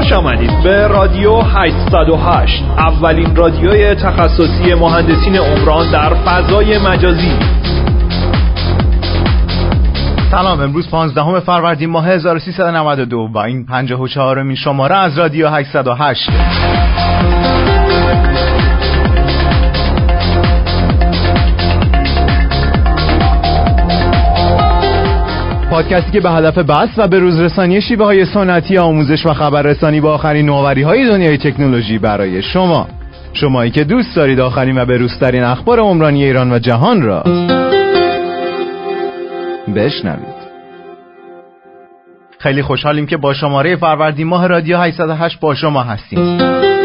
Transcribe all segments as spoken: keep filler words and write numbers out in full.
خوش آمدید به رادیو هشتصد و هشت، اولین رادیوی تخصصی مهندسین عمران در فضای مجازی. سلام، امروز پانزدهم فروردین ماه هزار و سیصد و نود و دو و این پنجاه و چهارمین شماره از رادیو هشتصد و هشت. پادکستی که به هدف بحث و به روز رسانی شیوه های سنتی آموزش و خبررسانی با آخرین نوآوری های دنیای تکنولوژی برای شما، شمایی که دوست دارید آخرین و بروزترین اخبار عمرانی ایران و جهان را بشنوید. خیلی خوشحالیم که با شماره فروردین ماه رادیو هشتصد و هشت با شما هستیم.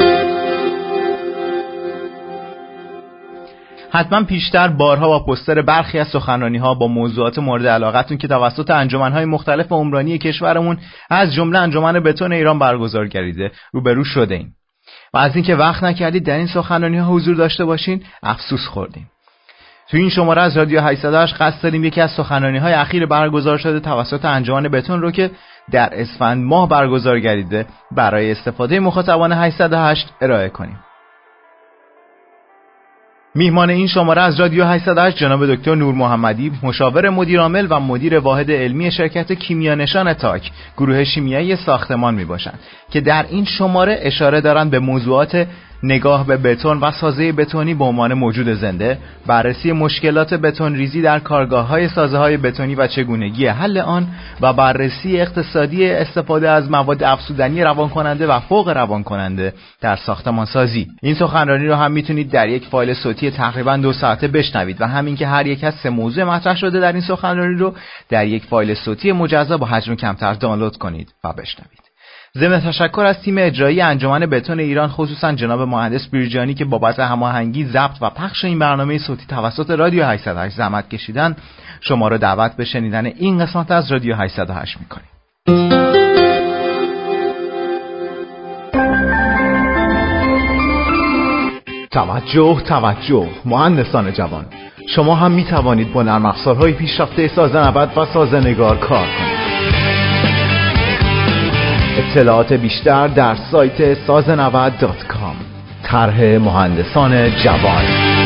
حتما پیشتر بارها با پوستر برخی از سخنرانی‌ها با موضوعات مورد علاقتون که توسط انجمن‌های مختلف عمرانی کشورمون از جمله انجمن بتون ایران برگزار گردیده روبرو شدیم و از اینکه وقت نکردید در این سخنرانی‌ها حضور داشته باشین افسوس خوردیم. تو این شماره از رادیو هشتصد و هشت قصد داریم یکی از سخنرانی‌های اخیر برگزار شده توسط انجمن بتون رو که در اسفند ماه برگزار گردیده برای استفاده مخاطبان هشتصد و هشت ارائه کنیم. میهمان این شماره از رادیو هشتصد و هشت جناب دکتر نور محمدی، مشاور مدیر عامل و مدیر واحد علمی شرکت کیمیا نشان تاک، گروه شیمیایی ساختمان می باشند که در این شماره اشاره دارند به موضوعات نگاه به بتون و سازه بتونی به عنوان موجود زنده، بررسی مشکلات بتون ریزی در کارگاه‌های سازه‌های بتونی و چگونگی حل آن و بررسی اقتصادی استفاده از مواد افزودنی روانکننده و فوق روانکننده در ساختمان سازی. این سخنرانی رو هم میتونید در یک فایل صوتی تقریباً دو ساعته بشنوید و همین که هر یک از سه موضوع مطرح شده در این سخنرانی رو در یک فایل صوتی مجزا با حجم کمتر دانلود کنید و بشنوید. ضمن تشکر از تیم اجرایی انجمن بتون ایران، خصوصا جناب مهندس بیرجانی که بابت هماهنگی، ضبط و پخش این برنامه صوتی توسط رادیو هشتصد و هشت زحمت کشیدن، شما را دعوت به شنیدن این قسمت از رادیو هشتصد و هشت می‌کنیم. توجه توجه مهندسان جوان، شما هم می توانید با نرم افزارهای پیشرفته سازنود و سازنگار کار کنید. اطلاعات بیشتر در سایت سازنود دات کام. طرح مهندسان جوان.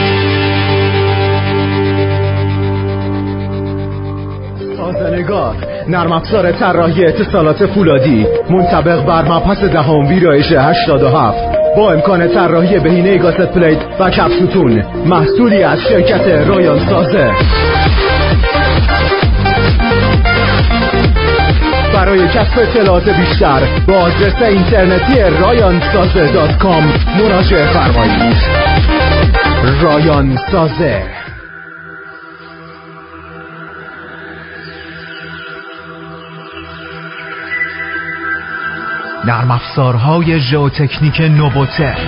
سازنگار، نرم افزار طراحی اتصالات فولادی منطبق بر مبحث دهم ویرایش هشتاد و هفت با امکان طراحی بهینه گاست پلیت و کپسوتون، محصولی از شرکت رایان سازه. برای کسب اطلاعات بیشتر با آدرس اینترنتی رایان سازه دات کام مراجعه فرمایید. رایان سازه. نرم افزارهای ژئوتکنیک نوبوتک.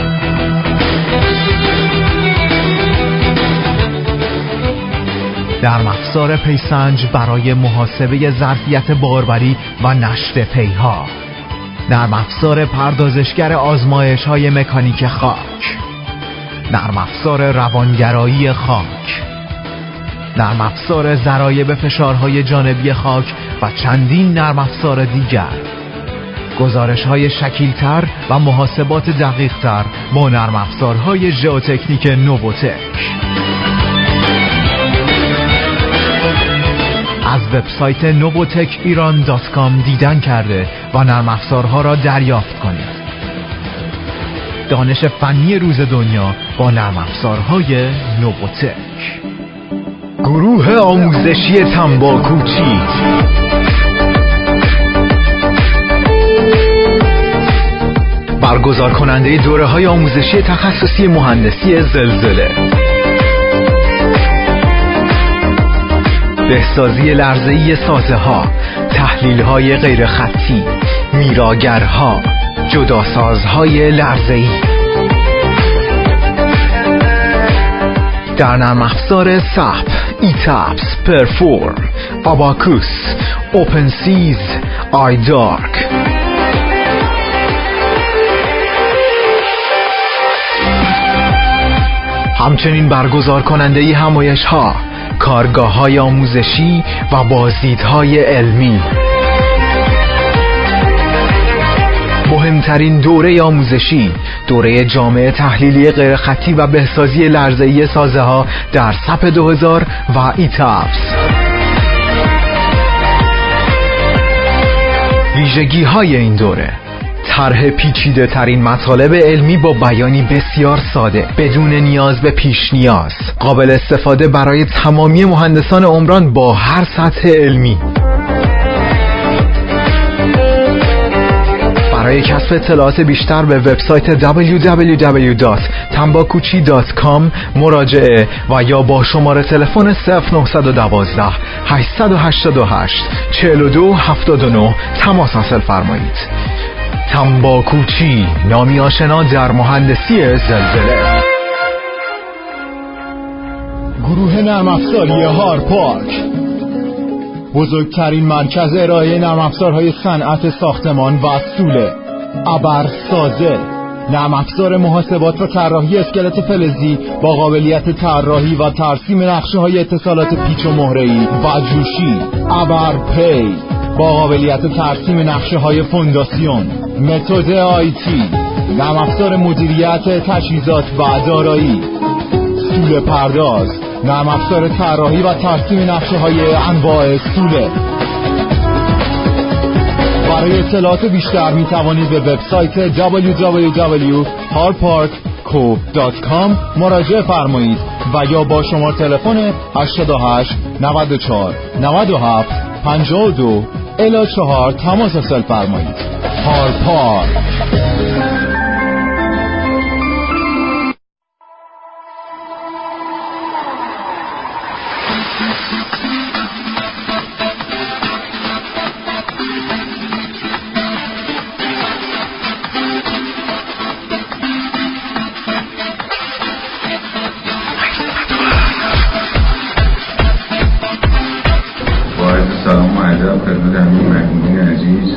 نرم افزار پیسنج برای محاسبه ظرفیت باربری و نشت پیها. نرم افزار پردازشگر آزمایش های مکانیک خاک. نرم افزار روانگرایی خاک. نرم افزار ضرایب فشارهای جانبی خاک و چندین نرم افزار دیگر. گزارش های شکیلتر و محاسبات دقیقتر با نرم افزارهای ژئوتکنیک نوبوتک. از وبسایت نوبوتک ایران دات کام دیدن کرده و نرم افزارها را دریافت کنید. دانش فنی روز دنیا با نرم افزارهای نوبوتک. گروه آموزشی تنباکوچی. برگزار کننده دوره های آموزشی تخصصی مهندسی زلزله، بهسازی لرزه‌ای سازه ها، تحلیل های غیر خطی، میراگرها، جداسازهای لرزه‌ای. در نرم افزار سپ، ایتابس، پرفورم، آباکوس، اوپن سیز، آی دارک. همچنین برگزار کننده همایش ها، کارگاه های آموزشی و بازدیدهای علمی. مهمترین دوره آموزشی، دوره جامعه تحلیلی غیرخطی و بهسازی لرزه‌ای سازه ها در سپ دو هزار و ایتابس. ویژگی های این دوره: طرح پیچیده ترین مطالب علمی با بیانی بسیار ساده بدون نیاز به پیش نیاز، قابل استفاده برای تمامی مهندسان عمران با هر سطح علمی. برای کسب اطلاعات بیشتر به وبسایت دبلیو دبلیو دبلیو دات تنباکوچی دات کام مراجعه و یا با شماره تلفن صفر نه یک دو هشت هشت هشت چهار دو هفت نه تماس حاصل فرمایید. تنباکوچی، نامی آشنا در مهندسی زلزله. گروه نرم افزاری هارپارک، بزرگترین مرکز ارائه نرم افزارهای صنعت ساختمان و سوله. ابرسازه، نرم افزار محاسبات و طراحی اسکلت فلزی با قابلیت طراحی و ترسیم نقشه‌های اتصالات پیچ و مهره‌ای و جوشی. ابرپی، با قابلیت ترسیم نقشه‌های فونداسیون. متد آیتی، نرم افزار مدیریت تجهیزات و دارایی. سوله پرداز، نرم افزار طراحی و ترسیم نقشه‌های انواع سوله. برای اطلاعات بیشتر می توانید به وبسایت دبلیو دبلیو دبلیو دات هارپارک کو دات کام مراجعه فرمایید و یا با شماره تلفن هشت هشت نه چهار نه هفت پنج دو الی چهار تماس حاصل فرمایید. هارپارک. خدمت همه مهمونین عزیز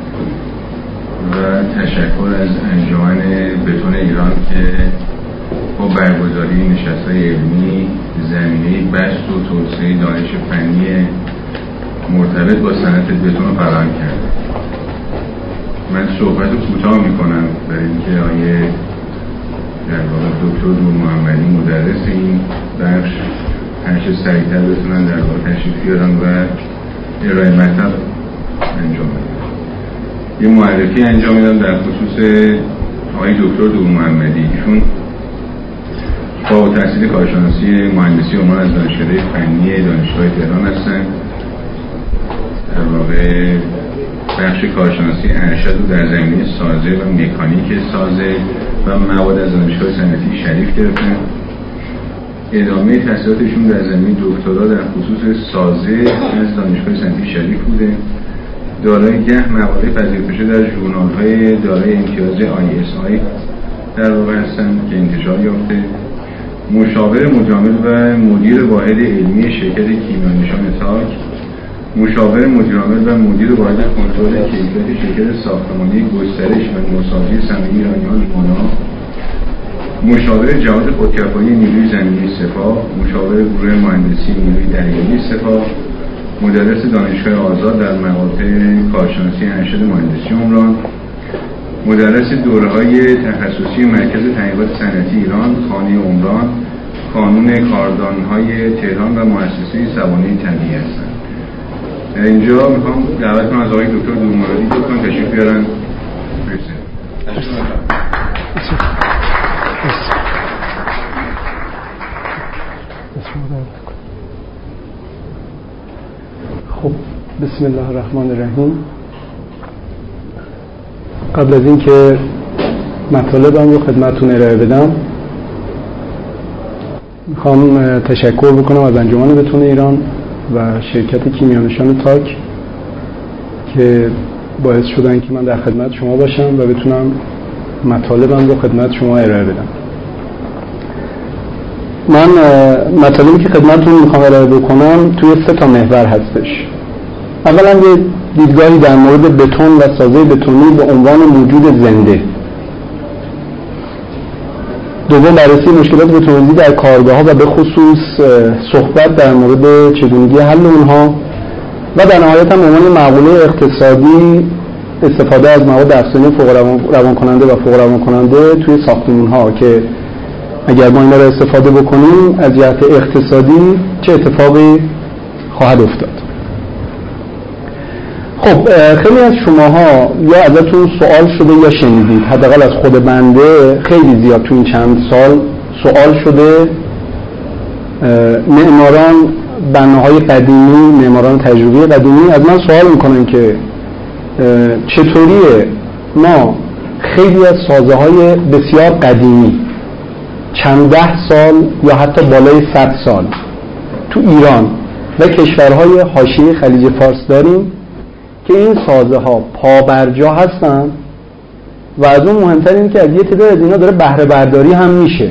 و تشکر از انجمن بتون ایران که با برگزاری نشست‌های علمی زمینه بحث و توسعه دانش فنی مرتبط با صنعت بتون فراهم کرده. من صحبت رو کوتاه میکنم برای اینکه آیه در واقع دکتر نور محمدی مدرس این بخش هرچه سریعتر بتونن در واقع تشریف بیارن و ارائه مطلب انجام بدن. یه معرفی انجام میدم در خصوص آقای دکتر نور محمدی. ایشون با تحصیل کارشناسی مهندسی عمران از دانشکده فنی دانشگاه تهران هستن. در واقع بخش کارشناسی ارشد رو در زمینه سازه و مکانیک سازه و مواد از دانشگاه صنعتی شریف گرفتن. ادامه تحصیلاتشون در زمینه دکترا در خصوص سازه از دانشگاه صنعتی شریف بوده. دارای ده مقاله پذیرفته در ژورنال‌های دارای امتیاز آی اس آی در واقع هستن که انتشار یافته. مشاور مجامل و مدیر واحد علمی شرکت کیمیانشان تاک، مشاور مدیرعامل و مدیر واحد کنترل کیفیت شرکت ساختمانی گسترش و نوسازی صنایع ایرانیان مانا، مشاور جهاد خودکفایی نیروی زمینی سپاه، مشاور گروه مهندسی نیروی دریایی سپاه، مدرس دانشگاه آزاد در مقاطع کارشناسی ارشد مهندسی عمران، مدرس دوره‌های تخصصی مرکز تحقیقات صنعتی ایران، خانه عمران، کانون کاردان‌های تهران و مؤسسه سوانح طبیعی هستند. در اینجا میخوام دعوت کنم از آقای دکتر نور محمدی لطفاً تشریف بیارن. خب بسم الله الرحمن الرحیم. قبل از اینکه مطالبم رو خدمتتون ارائه بدم میخوام تشکر بکنم از انجمن بتون ایران و شرکت کیمیانشان تاک که باعث شدن که من در خدمت شما باشم و بتونم مطالبم رو خدمت شما ارائه بدم. من مطالبی که خدمتتون میخوام ارائه بکنم توی سه تا محور هستش. اولا یه دیدگاهی در مورد بتون و سازه بتونی به عنوان موجود زنده. دوم بررسی مشکلات بتونی در کارگاه‌ها و به خصوص صحبت در مورد چگونگی حل اونها و در نهایت هم عنوان مقوله اقتصادی استفاده از مواد افزایی فوق روان کننده و فوق روان کننده توی ساختمون ها که اگر ما اینا رو استفاده بکنیم از جهت اقتصادی چه اتفاقی خواهد افتاد. خب خیلی از شماها یا ازتون سوال شده یا شنیدید، حداقل از خود بنده خیلی زیاد تو این چند سال سوال شده، معماران بناهای قدیمی، معماران تجربی قدیمی از من سوال میکنن که چطوریه ما خیلی از سازه های بسیار قدیمی چند ده سال یا حتی بالای صد سال تو ایران و کشورهای حاشیه خلیج فارس داریم که این سازه ها پابرجا هستن و از اون مهمتر این که از یه تعداد از اینا داره بهره برداری هم میشه.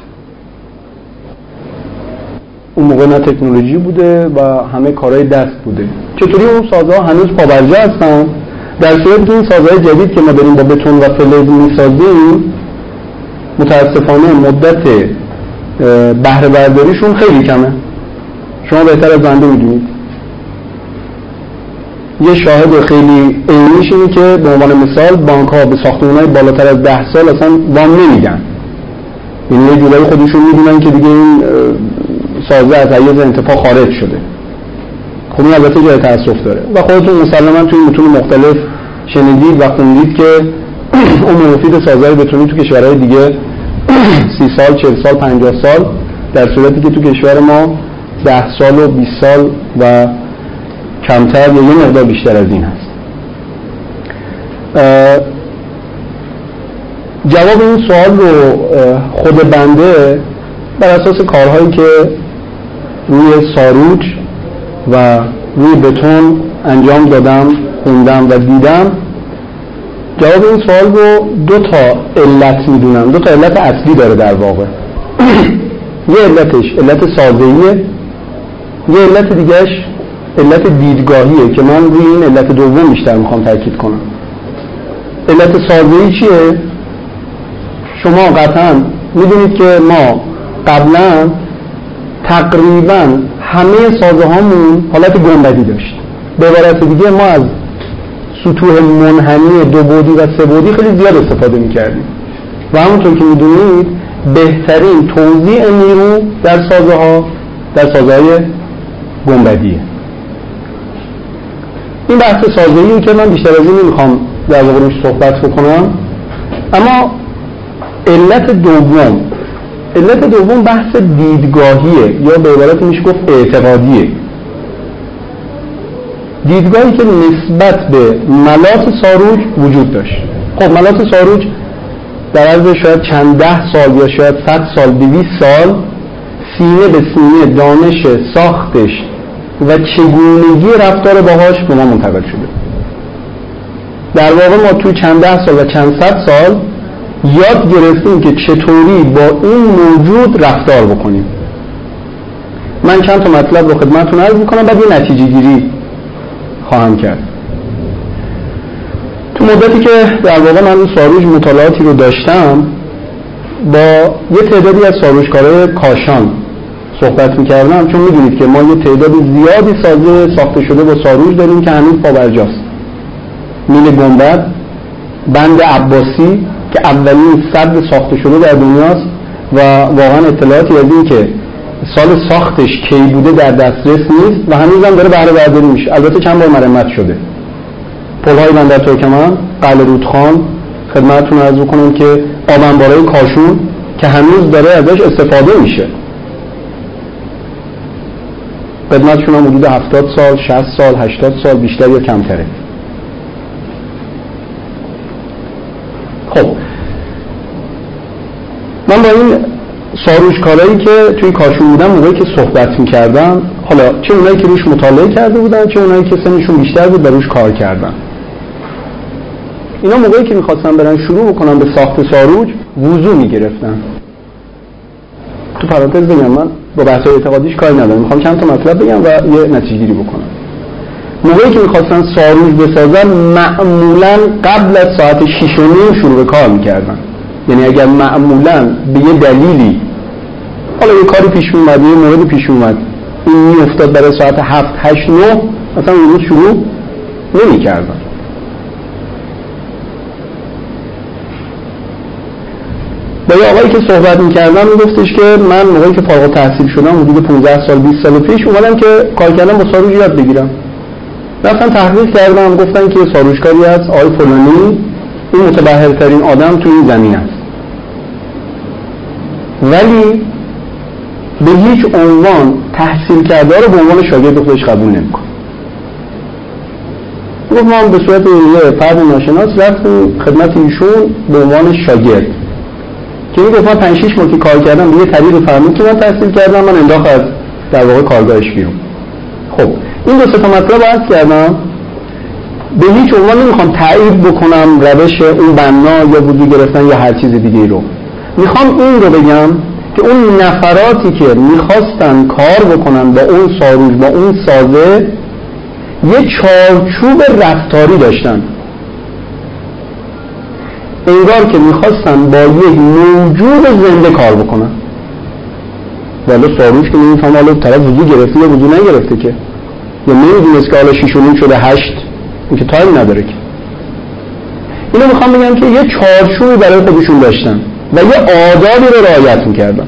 اون موقع نه تکنولوژی بوده و همه کارهای دست بوده. چطوری اون سازه ها هنوز پابرجا هستن در صورتی که این سازه های جدید که ما داریم با بتون و فلز میسازیم متاسفانه مدت بهره برداریشون خیلی کمه. شما بهتر از بنده میدونید. یه شاهد خیلی عینیش اینه که به عنوان مثال بانک ها به ساختمان‌های بالاتر از ده سال اصلا وام نمیدن. یعنی یه جورایی خودشون میدونن که دیگه این سازه از حیز انتفاع خارج شده. خب این البته جای تأسف داره و خودتون مسلماً توی متون مختلف شنیدید و خوندید که عمر مفید سازه‌های بتونی تو کشورهای دیگه سی سال، چهل سال، پنجاه سال، در صورتی که تو کشور ما ده سال و بیست سال و کمتر یا یه مقدار بیشتر از این هست. جواب این سوال رو خود بنده بر اساس کارهایی که روی ساروج و روی بتون انجام دادم، خوندم و دیدم، جواب این سوال رو دو تا علت میدونم. دو تا علت اصلی داره در واقع. یه علتش علت سازه‌ایه، یه علت دیگهش علت دیدگاهیه که من روی این علت دوم بیشتر میخوام تاکید کنم. علت سازه‌ای چیه؟ شما قطعا میدونید که ما قبلا تقریبا همه سازه هامون حالت گنبدی داشت. به عبارت دیگه ما از سطوح منحنی دو بعدی و سه بعدی خیلی زیاد استفاده میکردیم و همونطور که میدونید بهترین توزیع نیرو در سازه ها در سازه های گنبدیه. این بحث سازه‌ایه که من بیشتر از این نمیخوام در واقع روش صحبت بکنم. اما علت دوم علت دوم بحث دیدگاهیه یا به عبارت میشه گفت اعتقادیه. دیدگاهی که نسبت به ملاط ساروج وجود داشت. خب ملاط ساروج در عرض شاید چند ده سال یا شاید صد سال، دویست سال سینه به سینه دانش ساختش و چگونگی رفتار باهاش به ما منتقل شده. در واقع ما توی چند ده سال و چند صد سال یاد گرفتیم که چطوری با این موجود رفتار بکنیم. من چند تا مطلب رو خدمتتون عرض میکنم بعد یه نتیجه گیری خواهم کرد. تو مدتی که در واقع من ساروج مطالعاتی رو داشتم با یه تعدادی از ساروجکارای کاشان صحبت میکردم، چون میدونید که ما یه تعداد زیادی سازه ساخته شده با ساروج داریم که هنوز پابرجاست. میل گنبد، بند عباسی که اولین سد ساخته شده در دنیاست و واقعا اطلاعاتی از این که سال ساختش کی بوده در دسترس نیست و هنوز هم داره بهره برداری میشه. البته چند بار مرمت شده. پل‌های بندر ترکمن، قلعه رودخان، خدمتتون عرض بکنم که آبنبارای کاشون که هنوز داره ازش استفاده میشه. خدمتشون هم حدود هفتاد سال، شصت سال، هشتاد سال بیشتر یا کمتره. خب من با این ساروجکارایی که توی کاشون بودن موقعی که صحبت میکردم، حالا چه اونایی که روش مطالعه کرده بودن چه اونایی که سنشون بیشتر بود و روش کار کردن، اینا موقعی که میخواستن برن شروع بکنن به ساخت ساروج وضو میگرفتن. تو پرانتز بگم من با بحث اعتقادیش کاری ندارم، میخوام چند تا مطلب بگم و یه نتیجه گیری بکنم. موقعی که میخواستن ساروج بسازن معمولا قبل از ساعت شش و نیم شروع به کار میکردن. یعنی اگر معمولا به یه دلیلی حالا یه کاری پیش اومد، یه موردی پیش اومد، این میافتاد برای ساعت هفت، هشت، نه مثلا اون روز شروع نمیکردن. با یه آقایی که صحبت میکردم میگفتش که من موقعی که فارغ التحصیل شدم حدود پانزده سال بیست سال پیش اومدم که کار کردم با ساروج یاد بگیرم. رفتم تحقیق کردم، گفتن که ساروجکاری هست آقای فلانی، این متبحرترین آدم تو این زمین است، ولی به هیچ عنوان تحصیل کرده رو به عنوان شاگرد خودش قبول نمیکنه. گفت ما به صورت یه فرد ناشناس رفتیم خدمت ایشون به عنوان شاگرد که این گفت من پنج شش ماه که کار کردم به یه طریق فرمود که من تحصیل کردم، من انداخت از در واقع کارگاهش بیرون. خب این دو سه تا مطلب عرض کردم، به هیچ عنوان نمیخوام تایید بکنم روش اون بنا یا وضو گرفتن یا هر چیز دیگه رو. میخوام این رو بگم که اون نفراتی که میخواستن کار بکنن با اون ساروج با اون سازه یه چارچوب رفتاری داشتن، انگار که میخواستن با یک موجود زنده کار بکنن. ولی ساروج که نمیفهم حالا طرف وضو گرفته یا وضو نگرفته که، یا نمیدونست که حالا شیش و نیم شده هشت، این که تایم نداره که. اینو میخوام بگم که یه چارچوبی برای خودشون داشتن و یه آدابی رو رعایت میکردن.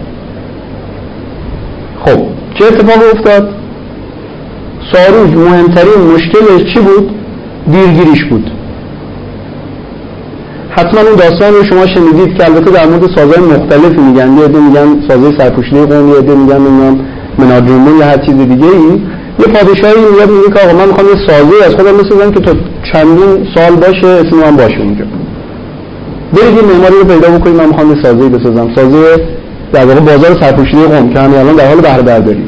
خب چه اتفاقی افتاد؟ ساروج مهمترین مشکلش چی بود؟ دیرگیریش بود. حتما اون داستان رو شما شنیدید که البته در مورد سازهای مختلفی میگن، یه عده میگن سازهای سرپوشیده قوم، یه عده میگن نمیدونم مناجمون یا هر چیز دیگه ای. یه پادشاهی میاد میگه که آقا من میخوام یه سازی از خودم بسازم که تا چندین سال باشه اسم من باشه اونجا، برید یه معماری رو پیدا بکنید، من میخوام یه سازی بسازم، سازی در واقع بازار سرپوشیده قوم که همین الان در حال بهره برداری.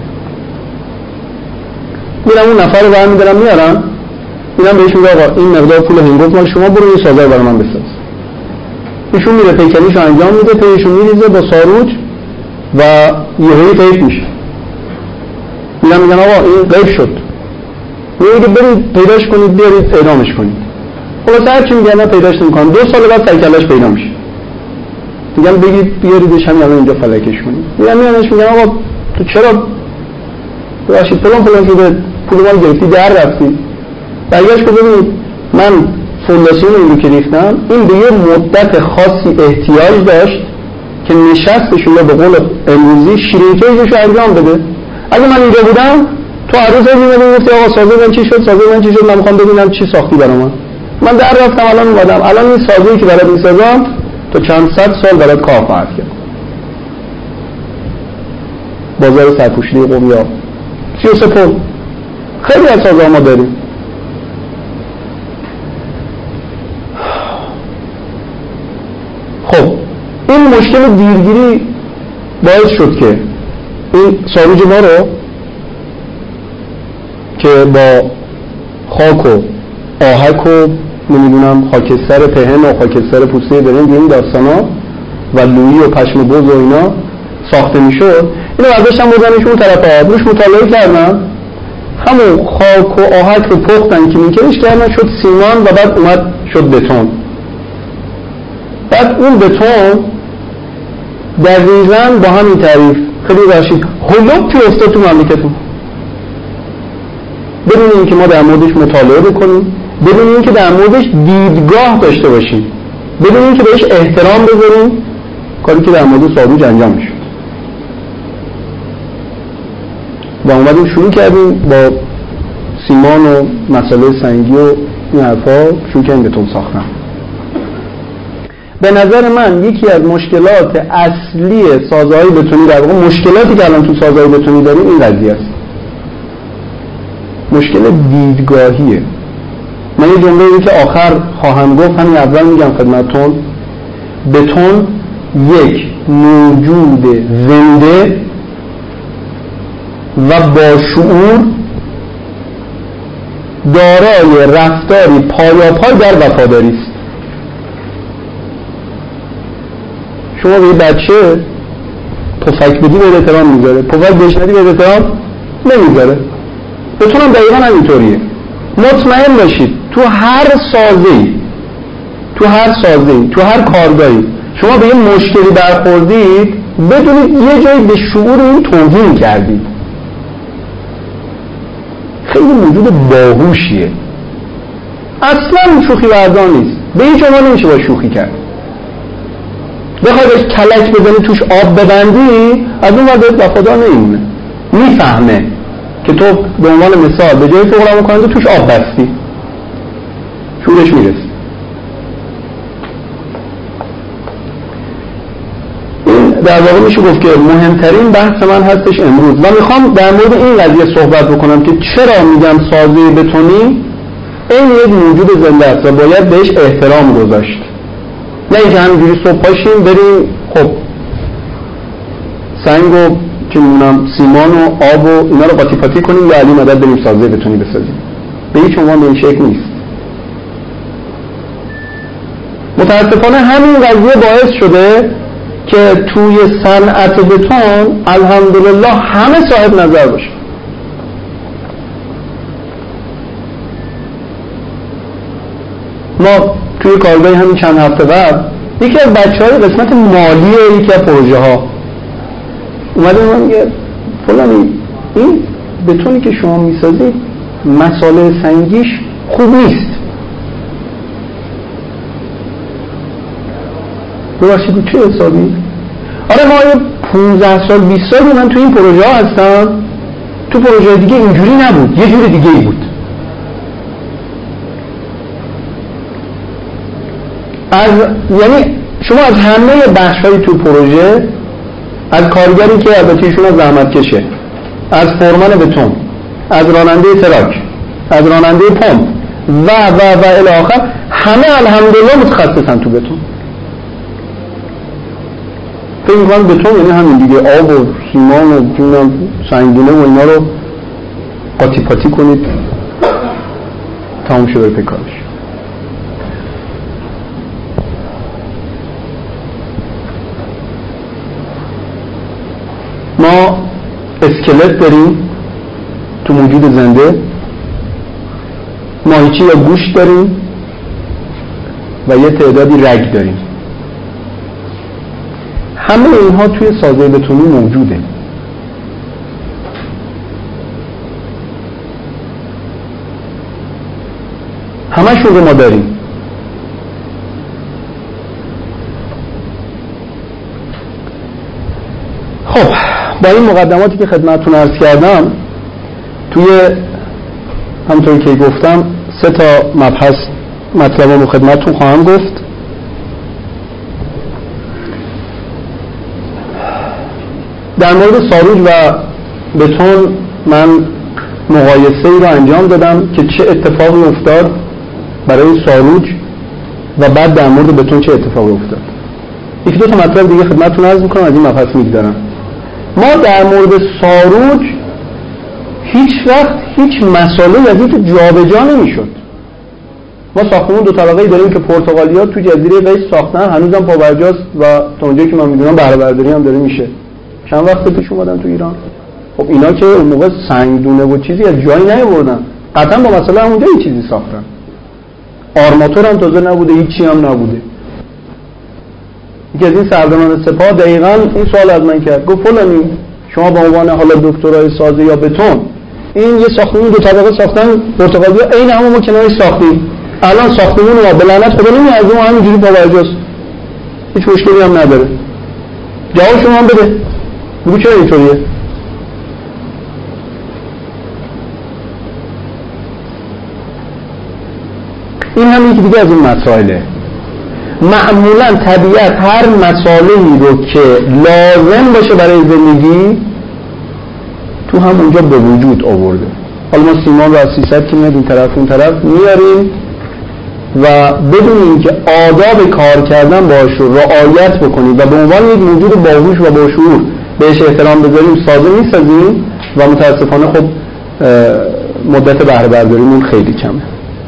میرم اون نفر رو برمی‌دارم میارم، اینم بهش میگه آقا این مقدار پول هنگفت مال شما، برو یه سازی برای من بساز. ایشون میره پیکریشو انجام میده، پیشون میریزه با ساروج و یهویی غیب میشه. میرم میگن آقا این غیب شد، میگه برید پیداش کنید بیارید اعدامش کنید. خلاص هر چی میگن من پیداش نمی‌کنم، دو سال بعد سرکلش پیدا میشه. میگن بگید بیاریدش همین الان اینجا فلکش کنید. میگن میانش میگن آقا تو چرا باشید فلان فلان شده پول ما گرفتی در رفتی؟ برگشت که ببینید من فونداسیون این رو که ریختم این به یه مدت خاصی احتیاج داشت که نشستشون یا به قول امروزی شیرینکیزش رو انجام بده. اگه من اینجا بودم تو هر روز میمونی گفتی آقا سازه من چی شد سازه من چی شد، من میخوام ببینم چی ساختی برای من. من در رفتم الان اومدم، الان این سازه‌ای که برات میسازم تا چند صد سال برات کار خواهد کرد. بازار سرپوشیده قوم یا سی و سه پل خیلی از سازه ما داریم. خب این مشکل دیرگیری باعث شد که این ساروج ما رو که با خاک و آهک و نمیدونم خاکستر پهن و خاکستر پوسته برنج این داستانا و لویی و پشم بز و اینا ساخته میشد، اینو برداشتم بردنش اون طرف آب روش مطالعه کردم، همون خاک و آهک رو پختن که میکرش کردن شد سیمان و بعد اومد شد بتون. بعد اون بتون دقیقاً با همین تعریف خیلی باشید هلوپی افتاد تو مملکتون، بدون اینکه ما در موردش مطالعه بکنیم، بدون اینکه در موردش دیدگاه داشته باشیم، بدون اینکه بهش احترام بذاریم، کاری که در مورد ساروج انجام میشد. و اومدیم شروع کردیم با سیمان و مسئله سنگی و این حرفا شروع کردیم بتون ساختن. به نظر من یکی از مشکلات اصلی سازه‌های بتونی، در واقع مشکلاتی که الان تو سازه‌های بتونی داریم این قضیه است، مشکل دیدگاهیه. من یه جمله‌ای که آخر خواهم گفت همین اول میگم خدمتتون، بتون یک موجود زنده و با شعور دارای رفتاری پایاپای در وفاداری است. شما به یه بچه پفک بدی به احترام میذاره، پفک بهش ندی به احترام نمیذاره. بتونم دقیقا همینطوریه. مطمئن باشید تو هر سازه‌ای تو هر سازه‌ای تو هر کارگاهی شما به یه مشکلی برخوردید، بدونید یه جایی به شعور این توهین کردید. خیلی موجود باهوشیه، اصلا شوخی بردار نیست، به هیچ عنوان نمیشه با شوخی کرد. بخوای بهش کلک بزنی توش آب ببندی، از اون وقت وفادار نمیمونه. میفهمه که تو به عنوان مثال به جای فوق‌العاده کننده توش آب بستی، شورش میرسی. این در واقع میشه گفت که مهمترین بحث من هستش امروز و میخوام در مورد این قضیه صحبت بکنم که چرا میگم سازه بتونی این یک موجود زنده است و باید بهش احترام گذاشت. نه اینکه همینجوری صبح پاشیم بریم خب سنگ و که میدونم سیمان و آب و اینا رو قاطی پاتی کنیم یا علی مدد بریم سازه بتونی بسازیم. به هیچ عنوان به این شکل نیست. متاسفانه همین قضیه باعث شده که توی صنعت بتون الحمدلله همه صاحب نظر باشه. ما توی کارگاه همین چند هفته قبل یکی از بچه‌های قسمت مالی یکی از پروژه ها اومده من میگه فلانی این بتونی که شما میسازید مساله سنگیش خوب نیست. ببخشید چه حسابی؟ آره ما یه پونزده سال بیست سال من تو این پروژه ها هستم، تو پروژه دیگه اینجوری نبود، یه جور دیگه ای بود. از یعنی شما از همه بخش‌های تو پروژه، از کارگری که البته ایشون از زحمت کشه، از فورمن بتون، از راننده تراک، از راننده پمپ و و و الی آخر، همه الحمدلله متخصصن تو بتون. فکر می‌کنم بتون یعنی همین دیگه، آب و سیمان و جونم سنگینه و اینا رو قاطی پاتی کنید تمام شده پکارش. ما اسکلت داریم تو موجود زنده، ماهیچه یا گوشت داریم و یه تعدادی رگ داریم. همه اینها توی سازه بتونی موجوده. همشون رو ما داریم. خب با این مقدماتی که خدمتتون عرض کردم، توی همونطوری که گفتم سه تا مبحث مطلب رو خدمتتون خواهم گفت. در مورد ساروج و بتون من مقایسه ای رو انجام دادم که چه اتفاقی افتاد برای ساروج و بعد در مورد بتون چه اتفاقی افتاد. یکی دو تا مطلب دیگه خدمتتون عرض میکنم، از این مبحث میگذرم. ما در مورد ساروج هیچ وقت هیچ مسئله از این که جابجا نمیشد. ما ساختمون دو طبقه‌ای داریم که پرتغالی‌ها تو جزیره قیس ساختن، هنوزم پابرجاست و تا اونجایی که من میدونم بهره برداری هم داره میشه. چند وقت پیش اومدن تو ایران. خب اینا که اون موقع سنگدونه و چیزی از جایی نیاوردن، قطعا با مسئله همونجا یه چیزی ساختن. آرماتور هم تازه نبوده، هیچی هم نبوده. یکی از این سرداران سپاه دقیقاً این سوال از من کرد، گفت فلانی شما به عنوان حالا دکترای سازه یا بتون این یه ساختمون دو طبقه ساختن پرتغالیا، عین همون ما کنارش ساختیم، الان ساختمون ما به لعنت خدا نمیارزه، همینجوری پابرجاست، هیچ مشکلی هم نداره. جواب شما هم بده، بگو چرا اینطوریه؟ این هم یکی دیگه از این مسائله. معمولا طبیعت هر مسائلی رو که لازم باشه برای زندگی تو هم اونجا به وجود آورده. حالا ما سیمان رو از سیصد کیلومتر این طرف اون طرف میاریم و بدون اینکه آداب کار کردن باش رو رعایت بکنید و به عنوان یک موجود باهوش و باشعور بهش احترام بذاریم سازه میسازیم و متاسفانه خب مدت بهره برداریمون خیلی کمه.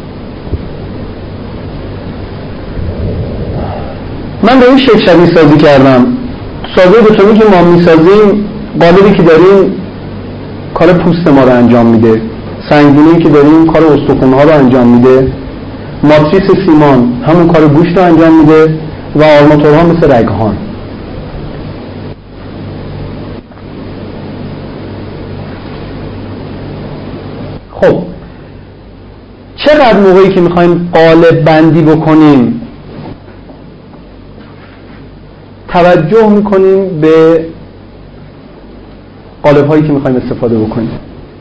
من به این شکل شبیه سازی کردم. سازه بتونی که ما میسازیم، قالبی که داریم کار پوست ما رو انجام میده، سنگینی که داریم کار استخوان‌ها رو انجام میده، ماتریس سیمان همون کار گوشت رو انجام میده و آرماتورها مثل رگهان. خب چقدر موقعی که میخوایم قالب بندی بکنیم توجه میکنیم به قالب هایی که میخوایم استفاده بکنیم.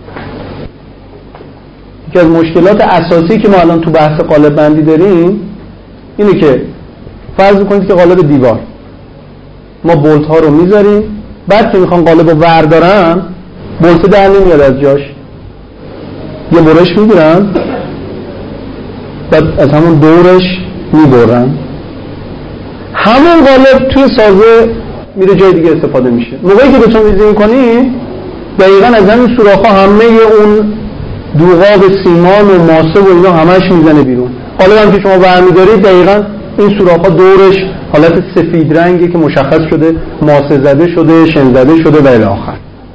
یکی از مشکلات اساسی که ما الان تو بحث قالب بندی داریم اینه که فرض کنید که قالب دیوار، ما بولت ها رو میذاریم، بعد که میخوان قالب رو وردارن بولت در نمیاد از جاش، یه برش میگیرن بعد از همون دورش میبرن، همون قالب توی سازه میره جای دیگه استفاده میشه. موقعی که بتون ریزی میکنی دقیقا از همین سوراخ‌ها همه اون دوغاب سیمان و ماسه و اینا همش میزنه بیرون. قالب هم که شما برمیدارید دقیقا این سوراخ‌ها دورش حالت سفید رنگی که مشخص شده ماسه زده شده، شن زده شده و الی آخر.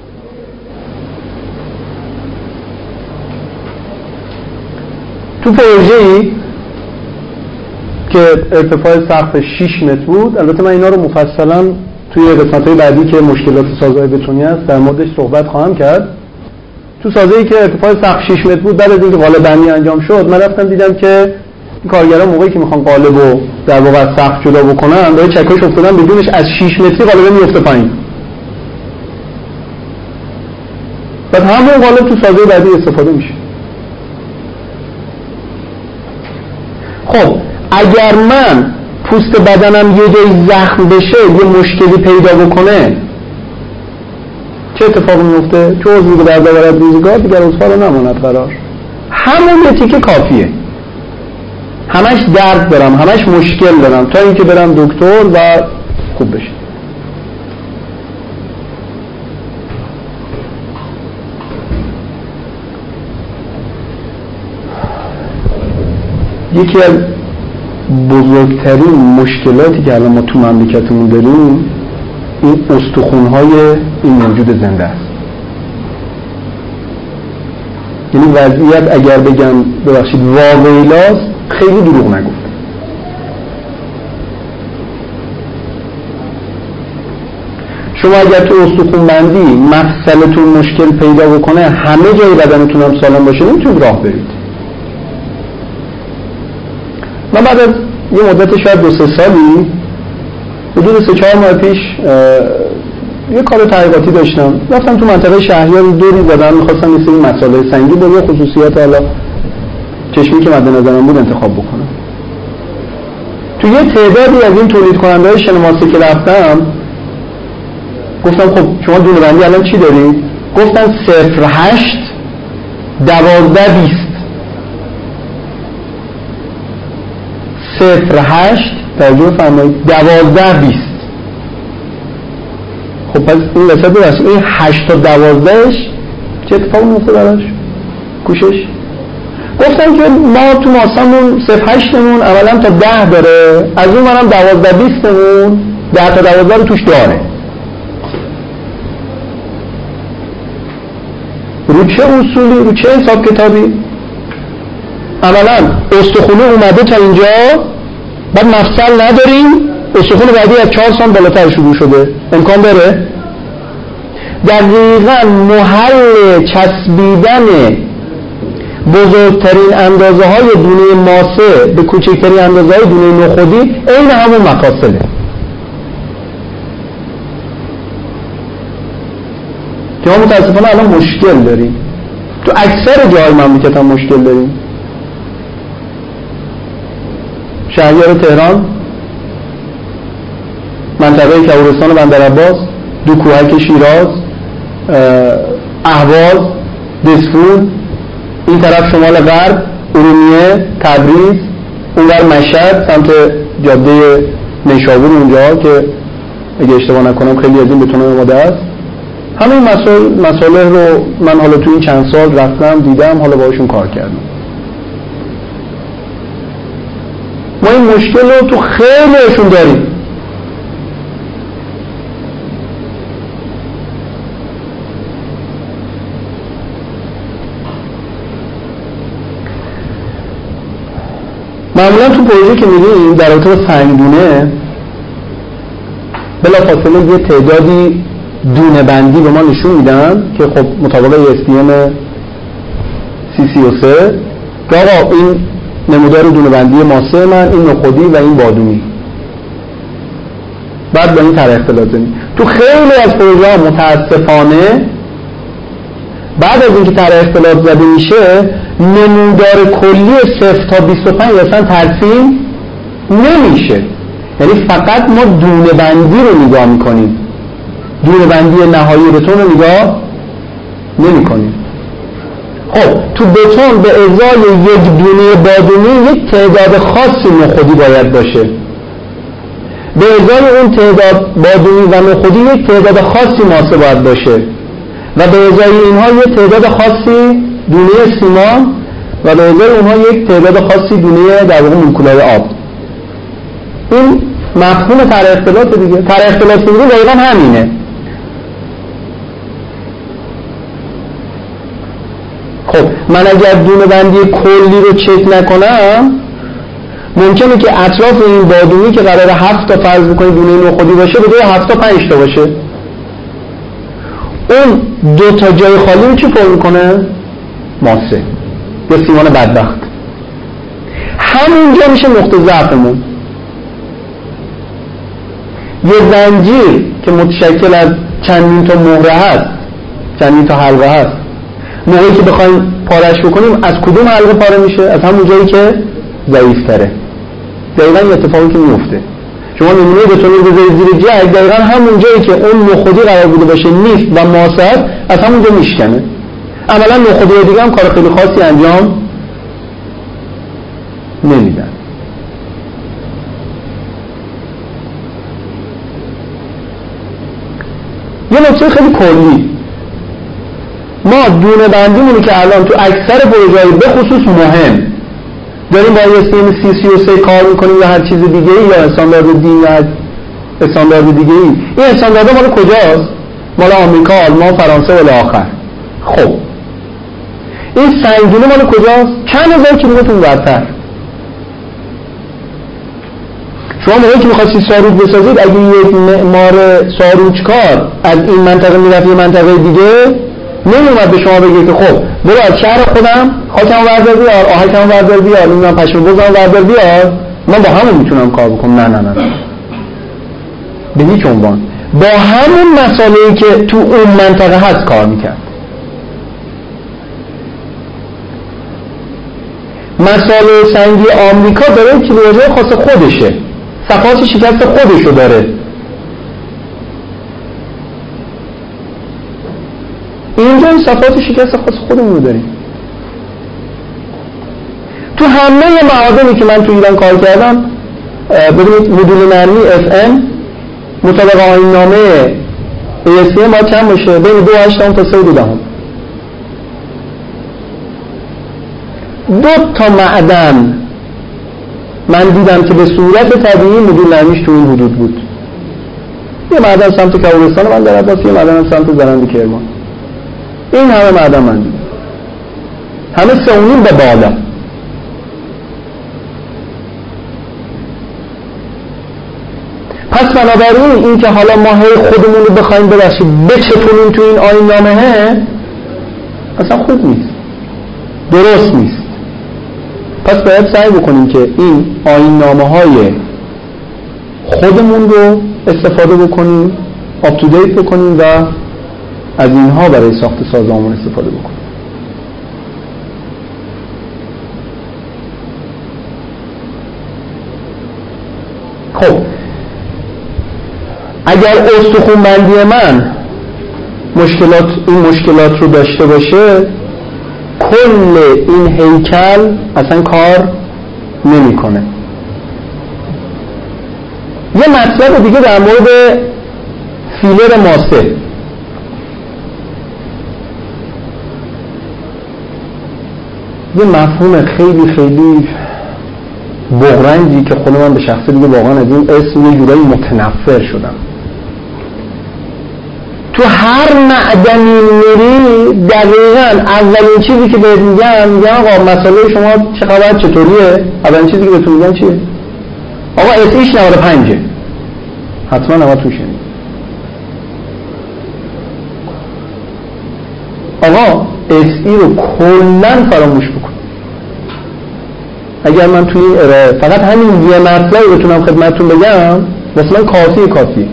تو پروژه‌ای که ارتفاع سقف شش متر بود، البته من اینا رو مفصلا توی قسمت‌های بعدی که مشکلات سازهای بتونی است در موردش صحبت خواهم کرد. تو سازه‌ای که ارتفاع سقف شش متر بود، بعد از اینکه قالب بندی انجام شد من رفتم دیدم که این کارگران موقعی که میخوان قالب رو در واقع از سقف جدا بکنن برای چکش افتادن بدونش از شش متری قالب میفته پایین. بعد همون قالب تو سازه بعدی استفاده میشه. خب اگر من پوست بدنم یه جای زخم بشه، یه مشکلی پیدا بکنه، چه اتفاقی میفته؟ چه عضوی که درد آورد روزگار دیگر عضوها رو نماند قرار. همون یه تیکه کافیه. همش درد دارم، همش مشکل دارم تا اینکه برم دکتر و خوب بشه. یکی از بزرگترین مشکلاتی که الان ما تو مملکتمون داریم این استخوان‌های این موجود زنده است. یعنی وضعیت اگر بگم ببخشید واقعی‌لاست، خیلی دروغ نگفت. شما اگر تو استخوان بندی مفصلتون مشکل پیدا بکنه، همه جای بدنتون هم سالم باشه، نمیتونید راه برید. من بعد از یه مدت شاید دو سه سالی حدود سه چهار ماه پیش یه کار تحقیقاتی داشتم، رفتم تو منطقه شهریار دوری زدم، میخواستم یه سری مسائل سنگی با یه خصوصیات حالا چشمی که مد نظرم بود انتخاب بکنم. تو یه تعدادی از این تولید کننده های شن ماسه که رفتم گفتم خب شما دونه بندی الان چی دارید؟ گفتن صفر هشت دوازده بیست. صفر هشت توجه فرمایید دوازده بیست. خب پس این وسط ببست این هشت تا دوازدهش چه اتفاق میفته براش؟ کوشش گفتم که ما تو ماسمون صفر هشتمون عملا تا ده داره، از اون منم دوازده بیستمون ده تا دوازده رو توش داره. رو چه اصولی، رو چه حساب کتابی؟ عملا استخونه اومده تا اینجا، بعد مفصل نداریم، استخونه بعدی از چهار سانت بالاتر شروع شده، امکان داره؟ دقیقا محل چسبیدن بزرگترین اندازه های دونه ماسه به کوچکترین اندازه های دونه نخودی این همون مفاصله. که ما متاسفانه الان مشکل داریم، تو اکثر جای مملکت هم مشکل داریم. شهریار تهران، منطقه کبورستان و بندرعباس، دو کوهک شیراز، اهواز، دسفول، این طرف شمال غرب، ارومیه، تبریز، اونور مشهد سمت جاده نیشابور اونجا که اگه اشتباه نکنم خیلی از این بتونه آماده است. همین مسائل مسائل رو من حالا تو این چند سال رفتم دیدم، حالا باهاشون کار کردم. ما این مشکل رو تو خیلیشون داریم. معمولا تو پروژه که میریم در رابطه با سنگدونه بلافاصله یه تعدادی دونه بندی به ما نشون میدن که خب مطابق ای اس دی ام سی سی و سه که آقا این نمودار دونه بندی ماسه من، این نخودی و این بادونی. بعد با این طرح اختلاط زدیم. تو خیلی از پروژه ها متاسفانه بعد از اینکه طرح اختلاط زده میشه نمودار کلی صفر تا بیست و پنج اصلا ترسیم نمیشه، یعنی فقط ما دونه بندی رو نگاه میکنیم، دونه بندی نهایی بتون رو نگاه نمی کنیم. خب تو بتون به ازای یک دونه بادونی یک تعداد خاصی نخودی باید باشه، به ازای اون تعداد بادونی و نخودی یک تعداد خاصی ماسه باید باشه و به ازای اینها یک تعداد خاصی دونه سیمان و به ازای اونها یک تعداد خاصی دونه در واقع مولکولای آب. این مفهوم طرح اختلاط دیگه. طرح اختلاط دیگه دقیقا همینه. خب من اگر دونه بندی کلی رو چک نکنم ممکنه که اطراف این بادونی که قراره هفت تا فرض بکنید دونه نخودی باشه به جای هفت تا پنج تا باشه، اون دو تا جای خالی رو چی پر میکنه؟ ماسه یا سیمان بدبخت. همونجا میشه نقطه ضعفمون. یه زنجیر که متشکل از چندین تا مهره هست، چندین تا حلقه هست، موقعی که بخوایم پارش بکنیم از کدوم حلقه پاره میشه؟ از همون جایی که ضعیف‌تره. دقیقاً این اتفاقی که میفته. شما نمونه بتون رو بذارید زیر جک، دقیقاً همون جایی که اون نخودی قرار بوده باشه نیست و ماسه است، از همونجا میشکنه. عملاً نخودی دیگه هم کار خیلی خاصی انجام نمیدن. یه نکته خیلی کلی، ما دونه بندیمونی که الان تو اکثر پروژه‌های به خصوص مهم داریم با اسیم سی سی و سه کار میکنیم یا هر چیز دیگه ای یا استاندارد دی یا استاندارد دیگه ای، این استاندارد مال کجاست؟ مال آمریکا، آلمان، فرانسه و الی آخر. خب این سنگینه مال کجاست؟ چند هزار کیلومتر اونورتر. شما موقعی که می‌خواستید ساروج بسازید اگه یک معمار ساروجکار از این منطقه میرفت یه منطقه دیگه نمیومد به شما بگه که خب برو از شهر خودم خاکمو بردار بیار، آهکمو بردار بیار، نمیدونم پشم بزنم بردار بیار، من با همون میتونم کار بکنم. نه نه نه نه به هیچ عنوان با همون مسائلی که تو اون منطقه هست کار میکرد. مسائل سنگی آمریکا داره کیلومتر خاص خودشه، صفحات شکست خودشو داره. اینجا این صفحات شکست خاص خودمون رو داریم. تو همه معادنی که من تو ایران کار کردم ببینید مدول نرمی اف ام مطابق آیین نامه ای اس تی ما چند باشه؟ بین دو و هشت تا سه و دو دهم. دو تا معدن من دیدم که به صورت طبیعی مدول نرمیش تو این حدود بود. یه معدن سمت کابلستان من در عباس، یه معدن سمت زرند کرمان. این همه معدن من دیدم، همه سه و نیم به بالا. پس بنابراین این که حالا ما هی خودمون رو بخوایم ببخشید بچپونیم تو این آیین نامه اصلا خوب نیست، درست نیست. پس باید سعی بکنیم که این آیین نامه های خودمون رو استفاده بکنیم، آپ تو دیت بکنیم و از اینها برای ساخت سازمان استفاده بکنیم. خب اگر استخوان بندی من مشکلات این مشکلات رو داشته باشه کل این هیکل اصلا کار نمیکنه. یه مطلب دیگه در مورد فیلر ماسه. یه مفهوم خیلی خیلی بغرنجی که خود من به شخصه دیگه واقعا از این اسم یه جورایی متنفر شدم. تو هر معدنی میری دقیقاً اولین چیزی که بهت میگن میگن آقا مسئله شما چه خبر چطوریه؟ اولین چیزی که بهتون میگن چیه؟ آقا اس ایش نود و پنج حتما همه توشه. آقا اس ای رو کلن فراموش بکن. اگر من توی این ارائه فقط همین یه مطلبی بتونم خدمتتون بگم مثلا کافی کافی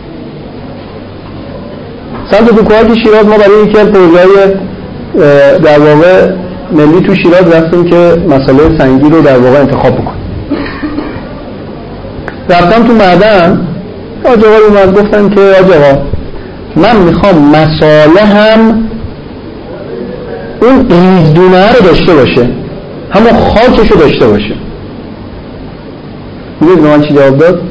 سمت تو کوهک شیراز ما برای یکی از پروژه‌های در واقع ملی تو شیراز رفتیم که مسئله سنگی رو در واقع انتخاب بکنیم. رفتم تو معدن، آج آقا اومد گفتن که آج آقا من میخوام مساله هم اون ریزدونه رو داشته باشه، همون خاکش رو داشته باشه. میدونید من چی جواب داد؟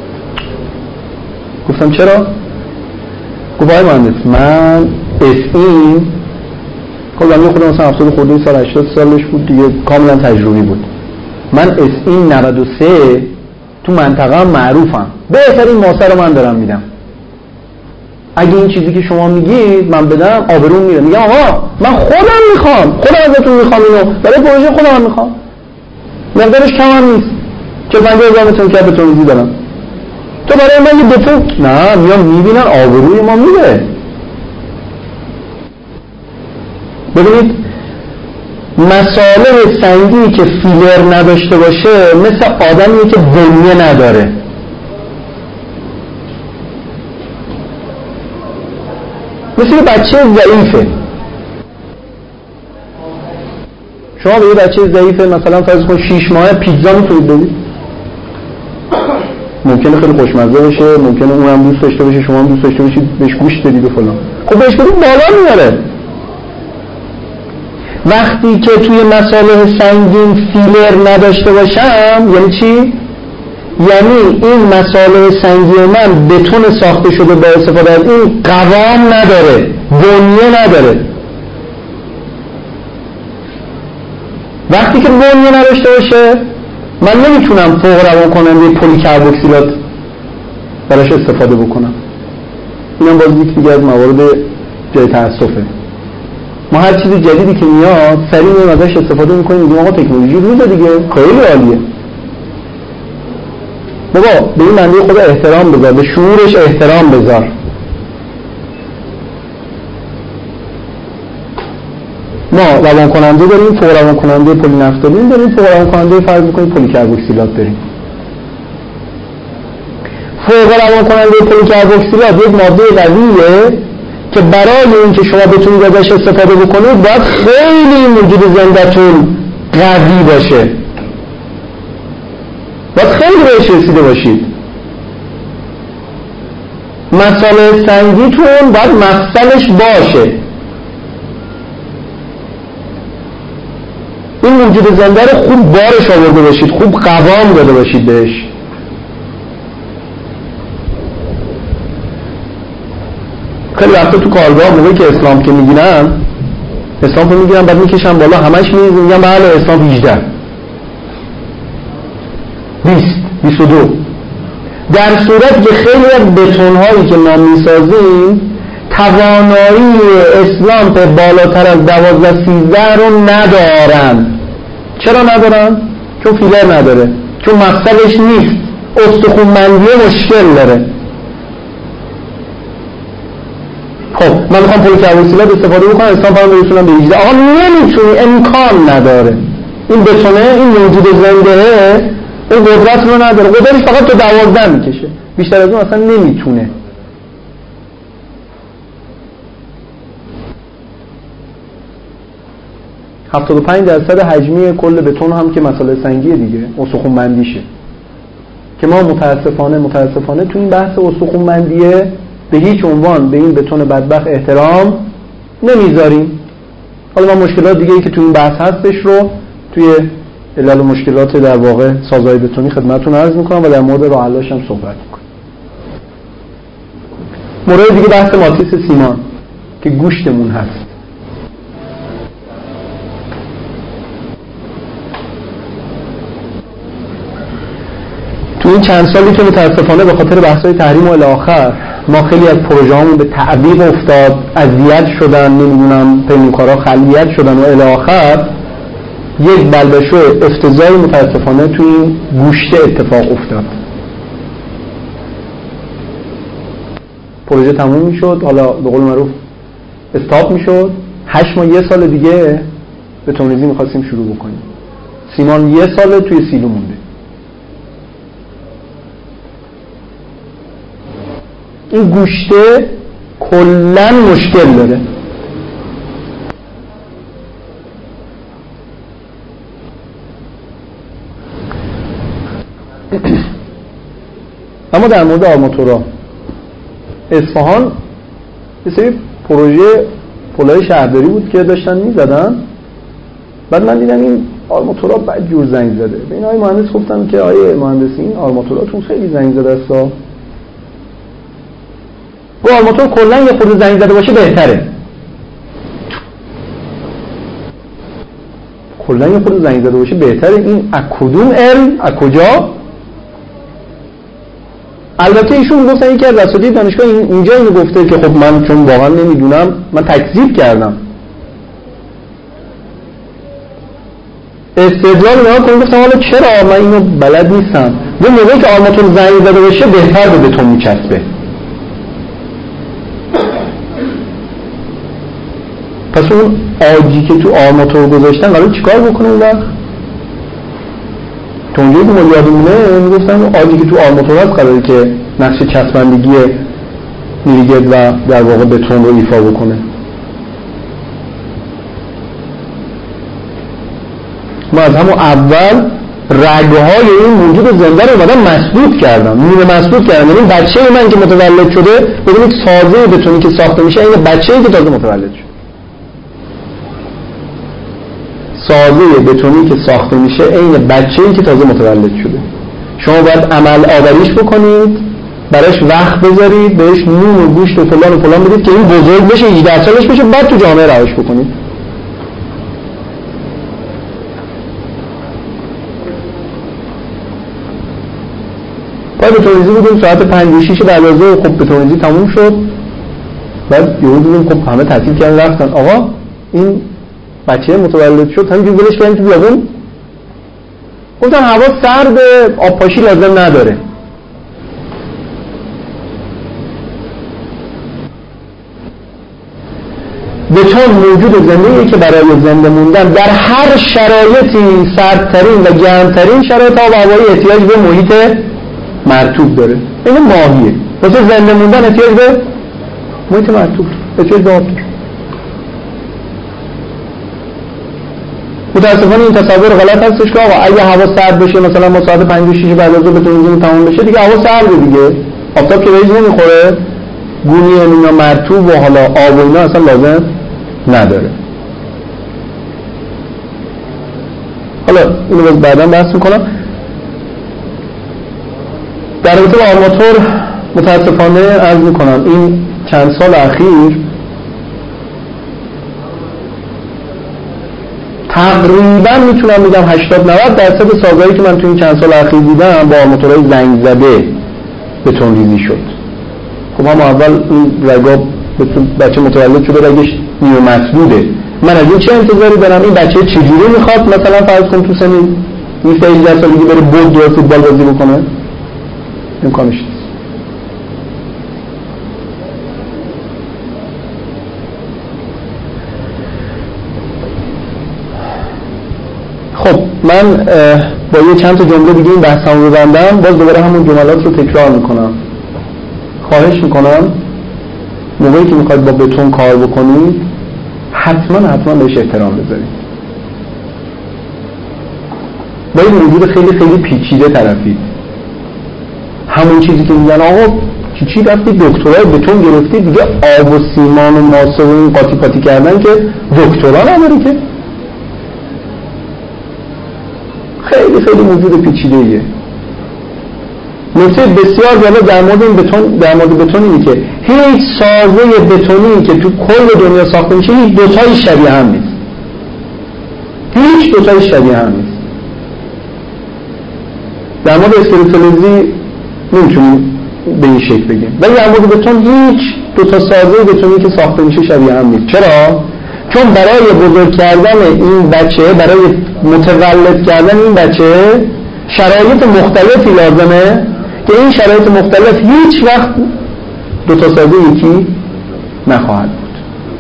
گفتم چرا؟ گفت آقای مهندس من اس این کلا من خودم مثلا هفتاد خورده سال هشتاد سالش بود دیگه، کاملا تجربی بود. من اس این نود و سه تو منطقه هم معروفم، بهترین ماسه رو من دارم میدم. اگه این چیزی که شما میگید من بدم آبروم میره. میگم آقا من خودم میخوام، خودم ازتون میخوام اینو برای پروژه خودم میخوام، مقدارش کم هم نیست، چه پنجاه هزار متر که بتونیزی دارم. تو برای من یه دفعه نه میام میبینن آبروی ما میره. ببینید مساله سنگی که فیلر نداشته باشه مثل آدمی که بنیه نداره. مثل بچه ضعیفه. شما به یه بچه ضعیفه مثلا فرض کن شیش ماه پیتزا میتونید بدید؟ ممکنه خیلی خوشمزه باشه، ممکنه اونم دوست داشته باشه، شما هم دوست داشته باشید، بهش گوشت بدید و فلان. خب بهش بدید بالا میاره. وقتی که توی مساله سنگین فیلر نداشته باشم یعنی چی؟ یعنی این مساله سنگی من بتون ساخته شده با استفاده از این قوام نداره، بنیه نداره. وقتی که بنیه نداشته باشه من نمیتونم فوق روان کننده پلی کربوکسیلات براش استفاده بکنم. اینم باز یک دیگه از موارد جای تأسفه. ما هر چیز جدیدی که میاد سریع میایم ازش استفاده میکنیم، میگیم آقا تکنولوژی روزه دیگه، خیلی عالیه. بابا به این بنده خدا احترام بذار، به شعورش احترام بذار. ما روان کننده داریم، فوق روان کننده پلی نفتالین داریم، فوق روان کننده فرض میکنیم پلی کربوکسیلات داریم. فوق روان کننده پلی کربوکسیلات یک ماده قویه که برای اینکه شما بتونید ازش استفاده بکنید باید خیلی این موجود زنده‌تون قوی باشه، باید خیلی بهش رسیده باشید. مساله سنگیتون باید مفصلش باشه. این موجود زنده رو خوب بارش آورده باشید، خوب قوام داده باشید بهش. خیلی وقتا تو کارگاه موقعی که اسلام که میگیرن اسلام که میگیرن بعد میکشن بالا همش میگن میگن بله اسلام هجده بیست بیست و دو. در صورت که خیلی از بتون‌هایی که ما میسازیم توانایی اسلام به بالاتر از دوازده سیزده رو ندارن. چرا ندارن؟ چون فیلر نداره، چون مفصلش نیست، استخوان‌بندی مشکل داره. خب من میخوام پول کربوکسیلات استفاده بکنم، اسلام فرمان برسونم به هجده. آقا نمیتونی، امکان نداره. این بتونه، این موجود زنده این قدرت رو نداره، قدرتش فقط تا دوازده میکشه، بیشتر از اون اصلا نمیتونه. هفتاد و پنج درصد حجمی کل بتون هم که مسئله سنگیه دیگه، استخوان بندیشه که ما متاسفانه متاسفانه تو این بحث استخوان بندیه به هیچ عنوان به این بتون بدبخت احترام نمیذاریم. حالا من مشکلات دیگه ای که تو این بحث هستش رو توی علل و مشکلات در واقع سازهای بتونی خدمتتون عرض میکنم و در مورد راه حلش هم صحبت میکنم. مورد دیگه بحث ماتریس سیمان که گوشتمون هست. تو این چند سالی که متاسفانه به خاطر بحث‌های تحریم و الی آخر ما خیلی از پروژه‌هامون به تعویق افتاد، اذیت شدن، نمیدونم پیمانکارا خلیت شدن و الی آخر، یک بلبشو افتضاحی متاسفانه تو این گوشت اتفاق افتاد. پروژه تموم میشد، حالا به قول معروف استاپ میشد، هشت ماه یه سال دیگه به تونریزی میخواستیم شروع بکنیم. سیمان یه سال توی سیلو مونده. این گوشته کلن مشکل داره. اما در مورد آرماتورا اصفهان یه سری پروژه پلای شهرداری بود که داشتن میزدن، بعد من دیدم این آرماتورا بعد جور زنگ زده. به این آقای مهندس گفتم که آقای مهندس این آرماتوراتون خیلی زنگ زده است. گفت آرماتور کلا یه خورده زنگ زده باشه بهتره. کلا یه خورده زنگ زده باشه بهتره. این از کدوم علم، از کجا؟ البته ایشون گفتن یکی از اساتید دانشگاه اینجا اینو گفته که خب من چون واقعا نمیدونم من تکذیب کردم. استدلال نها کنم، گفتم حالا چرا من اینو بلد نیستم. به موقعی که آرماتور زنگ زده باشه بهتر به بتون میچسبه. پس اون آجی که تو آرماتور گذاشتن قرار چیکار بکنه اون وقت؟ تو اونجایی که ما یادمونه میگفتن اون آجی که تو آرماتور هست قراره که نقش چسبندگی میریگد و در واقع بتون رو ایفا بکنه. ما از همون اول رگهای این موجود زنده رو اومدن مسدود کردم، نیمه مسدود کردم. یعنی بچه من که متولد شده ببینید سازه بتونی که ساخته میشه این بچه‌ای که تازه متولد شده. سازه بتونی که ساخته میشه این بچه‌ای که تازه متولد شده. شما باید عمل آوریش بکنید، براش وقت بذارید، بهش نون و گوشت و فلان و فلان بدید که این بزرگ بشه، هجده سالش بشه، بعد تو جامعه رهاش بکنید. بعد بتونیزی بودیم ساعت پنج و شیش بعد از ظهر، خب بتونیزی تموم شد. بعد یهو دیدیم خب همه تعطیل کردن رفتن. آقا این بچه متولد شد همینجوری ولش کردیم تو بیابون. گفتن هوا سرد، آب پاشی لازم نداره. بتون موجود زنده‌ایه که برای زنده موندن در هر شرایطی، سردترین و گرمترین شرایط آب و هوایی احتیاج به محیط مرطوب داره. این ماهیه. واسه زنده موندن احتیاج به محیط مرطوب، احتیاج به آب داره. متاسفانه این تصور غلط هستش که آقا اگه هوا سرد بشه، مثلا ما ساعت پنج و شیش بعد از ظهر بتونیم تمام بشه دیگه هوا سرده دیگه، آفتاب که بهش نمیخوره، گونی اینا مرطوب و حالا آب و اینا اصلا لازم نداره. حالا اینو باز بعدا بحث میکنم. در رابطه با آرماتور متاسفانه عرض میکنم این چند سال اخیر تقریبا میتونم بگم هشتاد نود درصد سازهایی که من تو این چند سال اخیر دیدم با آرماتورهای زنگ زده بتون ریزی شد. خب هم اول این رگا بچه متولد شده رگش نیمه مسدوده. من از این چه انتظاری دارم؟ این بچه چجوری میخواد مثلا فرض کن تو سنی هفده هجده سالگی بره بود یا فوتبال بازی بکنه؟ امکانش نیست. خب من با یه چند تا جمله دیگه این بحثمو ببندم، باز دوباره همون جملات رو تکرار میکنم. خواهش میکنم موقعی که میخواید با بتون کار بکنید حتما حتما بهش احترام بذارید. با این موجود خیلی خیلی پیچیده طرفید. همون چیزی که میگن آقا چی چی رفتی دکترای بتون گرفتی دیگه، آب و سیمان و ماسه و این قاطی پاتی کردن که دکترا نداری که. خیلی خیلی موجود پیچیده ایه. نکته بسیار جالب در مورد این بتون، در مورد بتون اینه که هیچ سازه بتونی که تو کل دنیا ساخته میشه هیچ دوتایی شبیه هم نیست. هیچ دوتایی شبیه هم نیست. در مورد اسکلتولیزی نمیتونیم به این شکل بگیم، ولی در مورد بتون هیچ دوتا سازه بتونی که ساخته میشه شبیه هم نیست. چرا؟ چون برای بزرگ کردن این بچه، برای متولد کردن این بچه شرایط مختلفی لازمه که این شرایط مختلف هیچ وقت دو تا سازه یکی نخواهد بود.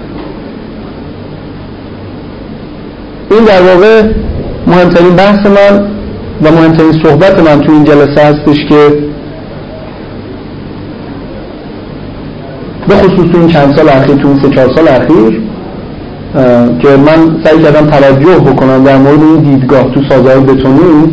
این در واقع مهمترین بحث من و مهمترین صحبت من تو این جلسه هستش که به خصوص تو این چند سال اخیر، تو این سه چهار سال اخیر که من سعی کردم توجه بکنم در مورد این دیدگاه تو سازهای بتونی،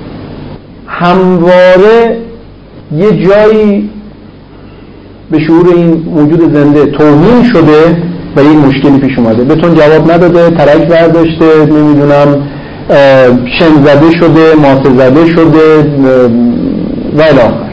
همواره یه جایی به شعور این موجود زنده توهین شده و این مشکلی پیش اومده. بتون جواب نداده، ترک برداشته، نمیدونم شن زده شده، ماسه زده شده و الی آخر.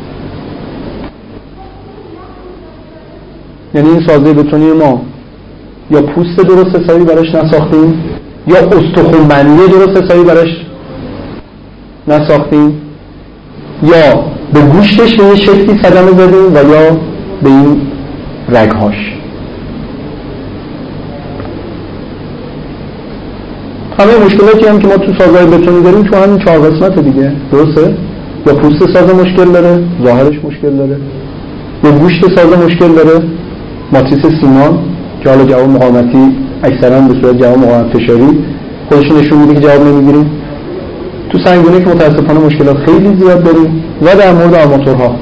یعنی این سازه بتونی ما یا پوست درست حسابی براش نساختیم، یا استخوان‌بندی درست حسابی براش نساختیم، یا به گوشتش به یه شکلی صدمه زدیم و یا به این رگهاش. همه مشکلاتی هم که ما تو سازهای بتونی داریم تو همین چهار قسمت دیگه، درسته؟ یا پوست ساز مشکل داره، ظاهرش مشکل داره، یا گوشت ساز مشکل داره، ماتریس سیمان که حالا جواب مقاومتی اکثرا به صورت جواب مقاومت فشاری خودش نشون میده که جواب نمیگیریم. تو سنگونه که متاسفانه مشکلات خیلی زیاد داریم. و در مورد آرماتورها،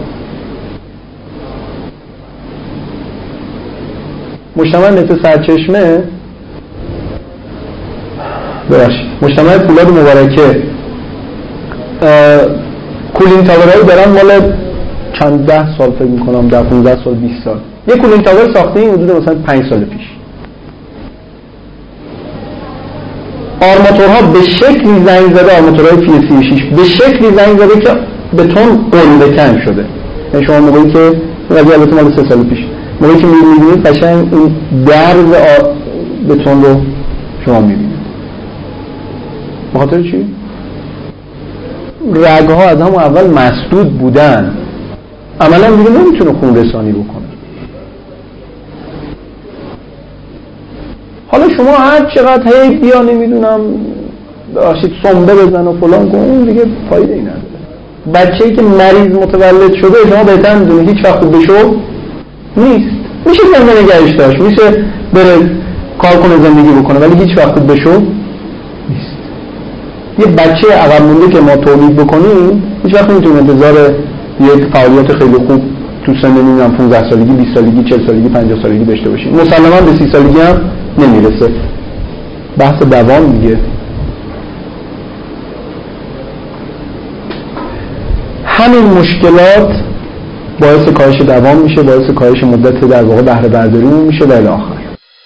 مجتمع نفت سرچشمه ببخشید مجتمع فولاد مبارکه کولینگ تاورایی دارن مال چند ده سال، فکر میکنم در پانزده سال بیست سال. یه کولینگ تاور ساخته این حدود مثلا پنج سال پیش. آرماتورها به شکلی زنگ زده، آرماتورهای پی سی شش به شکلی زنگ زده که بتون قلده کن شده. یعنی شما موقعی که قضیه البته مال سه سال پیش، موقعی که می‌بینید قشنگ این درز بتون رو شما می‌بینید. به خاطر چی؟ رگ‌ها از همون اول مسدود بودن، عملاً دیگه نمیتونه خون رسانی بکنه. حالا شما هر چقدر هی بیا نمیدونم باشید سنبه بزن و فلان کن، اون دیگه فایده ای نداره. بچه‌ای که مریض متولد شده شما بهتر میدونید هیچ وقت خوب بشو نیست. میشه زنده نگهش داشت، میشه بره کار کنه زندگی بکنه، ولی هیچ وقت خوب بشو نیست. یه بچه عقب مونده که ما تولید بکنیم هیچ وقت نمیتونه انتظار یک فعالیت خیلی خوب تو سن نمیدونم پانزده سالگی، بیست سالگی، چهل سالگی، پنجاه سالگی داشته باشیم. مسلماً به سی سالگی هم نمیرسه. بحث دوام دیگه. همین مشکلات باعث کاهش دوام میشه، باعث کاهش مدت در واقع بهره برداریمون میشه و الی آخر.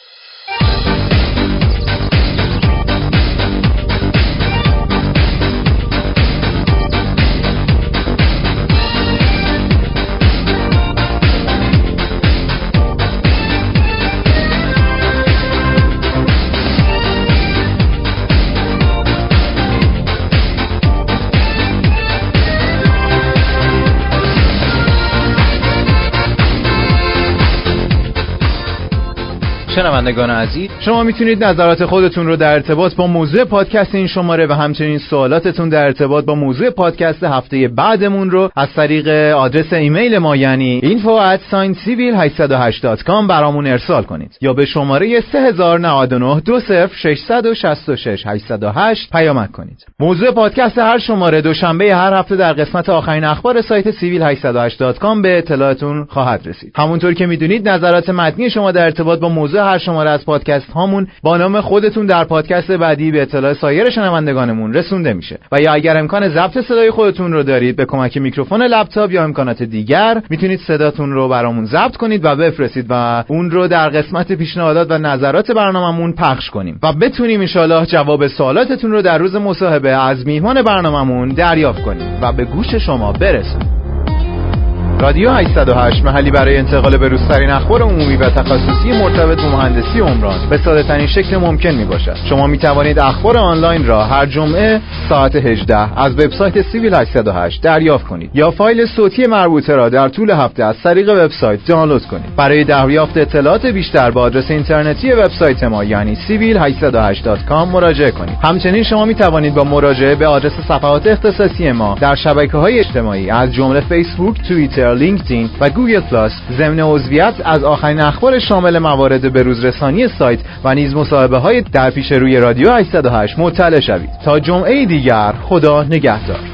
شنوندگان عزیز، شما میتونید نظرات خودتون رو در ارتباط با موضوع پادکست این شماره و همچنین سوالاتتون در ارتباط با موضوع پادکست هفته بعدمون رو از طریق آدرس ایمیل ما یعنی اینفو ات سیویل هشت صفر هشت دات کام برامون ارسال کنید یا به شماره سه هزار و نود و نه دو صفر ششصد و شصت و شش هشتصد و هشت پیامک کنید. موضوع پادکست هر شماره دوشنبه هر هفته در قسمت آخرین اخبار سایت سیویل هشت صفر هشت دات کام به اطلاعتون خواهد رسید. همونطور که میدونید نظرات متنی شما در ارتباط با موضوع هر شماره از پادکست هامون با نام خودتون در پادکست بعدی به اطلاع سایر شنوندگانمون رسونده میشه. و یا اگر امکان ضبط صدای خودتون رو دارید به کمک میکروفون لپتاپ یا امکانات دیگر میتونید صداتون رو برامون ضبط کنید و بفرستید و اون رو در قسمت پیشنهادات و نظرات برنامه‌مون پخش کنیم و بتونیم ان شاءالله جواب سوالاتتون رو در روز مصاحبه از میهمان برنامه‌مون دریافت کنیم و به گوش شما برسونیم. رادیو هشتصد و هشت محلی برای انتقال به روزترین اخبار عمومی و تخصصی مرتبط با مهندسی عمران به ساده‌ترین شکل ممکن میباشد. شما میتوانید اخبار آنلاین را هر جمعه ساعت هجده از وبسایت سیویل هشتصد و هشت دریافت کنید یا فایل صوتی مربوطه را در طول هفته از طریق وبسایت دانلود کنید. برای دریافت اطلاعات بیشتر به آدرس اینترنتی وبسایت ما یعنی سیویل هشتصد و هشت دات کام مراجعه کنید. همچنین شما میتوانید با مراجعه به آدرس صفحات اختصاصی ما در شبکه‌های اجتماعی از جمله فیسبوک، توییتر، لینکدین و گوگل پلاس ضمن عضویت از آخرین اخبار شامل موارد بروزرسانی سایت و نیز مصاحبه‌های در پیش روی رادیو هشتصد و هشت مطلع شوید. تا جمعه دیگر، خدا نگهدار.